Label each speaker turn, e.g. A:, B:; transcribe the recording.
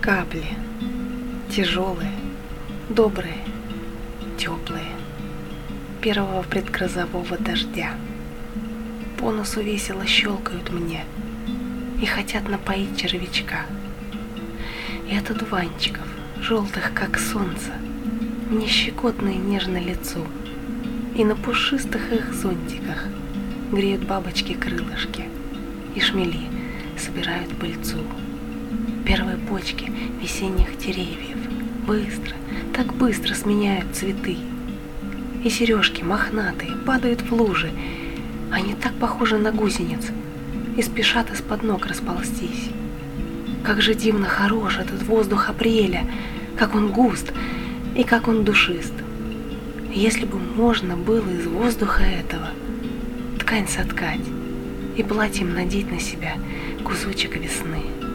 A: Капли, тяжелые, добрые, теплые, первого предгрозового дождя. По носу весело щелкают мне и хотят напоить червячка. И от одуванчиков, желтых как солнце, мне щекотно и нежно лицу, и на пушистых их зонтиках греют бабочки крылышки, и шмели собирают пыльцу. Первые почки весенних деревьев быстро, так быстро сменяют цветы. И сережки мохнатые падают в лужи, они так похожи на гусениц и спешат из-под ног расползтись. Как же дивно хорош этот воздух апреля, как он густ и как он душист. Если бы можно было из воздуха этого ткань соткать и платьем надеть на себя кусочек весны.